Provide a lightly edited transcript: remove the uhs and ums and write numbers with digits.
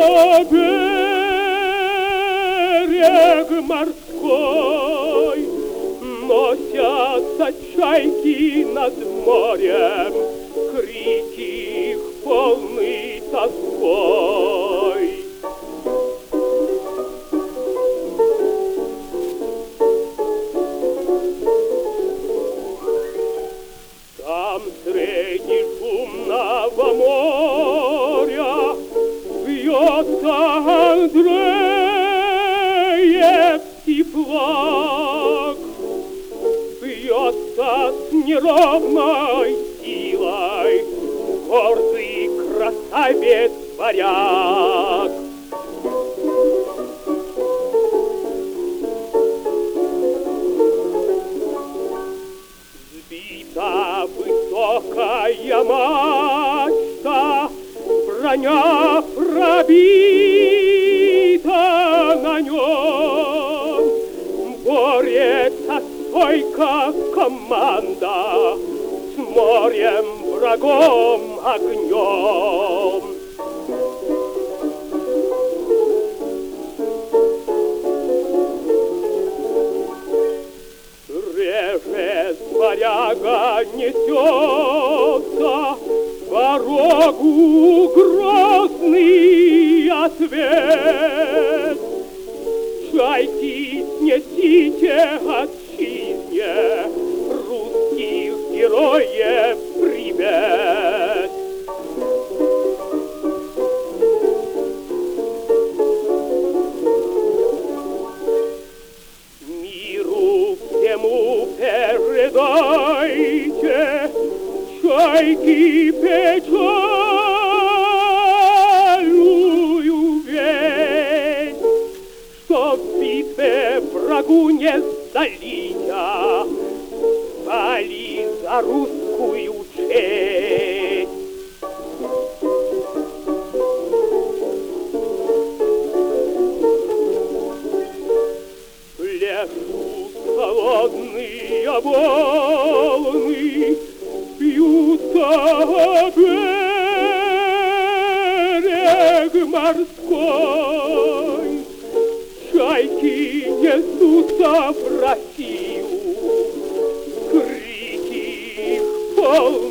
берег морской носятся чайки над морем, крики их полны тоской. Там среди шумного моря бьется Андреевский флаг, бьется с неровной силой гордый красавец-варяг. Сбита высокая мачта, броня пробита на нем, борется стойко команда с морем врагом огнем. Режет варяга несется дорогу грозный ответ. Чайки, снесите отчизне русских героев привет. Миру всему передайте чайки печальную весть, что в битве врагу не сдались, стали за русскую честь. Пляшут холодные волны, бьются о берег морской, чайки несутся в Россию, крики их полны